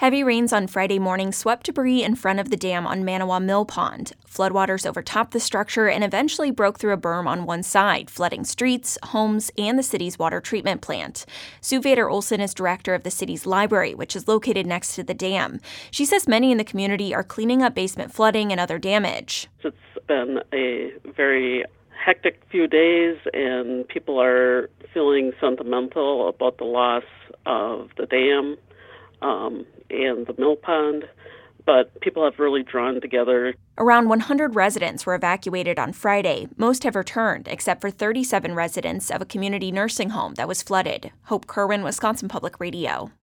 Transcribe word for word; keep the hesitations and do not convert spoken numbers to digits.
Heavy rains on Friday morning swept debris in front of the dam on Manawa Mill Pond. Floodwaters overtopped the structure and eventually broke through a berm on one side, flooding streets, homes, and the city's water treatment plant. Sue Vader Olson is director of the city's library, which is located next to the dam. She says many in the community are cleaning up basement flooding and other damage. It's been a very hectic few days, and people are feeling sentimental about the loss of the dam um, and the mill pond, but people have really drawn together. Around one hundred residents were evacuated on Friday. Most have returned, except for thirty-seven residents of a community nursing home that was flooded. Hope Kerwin, Wisconsin Public Radio.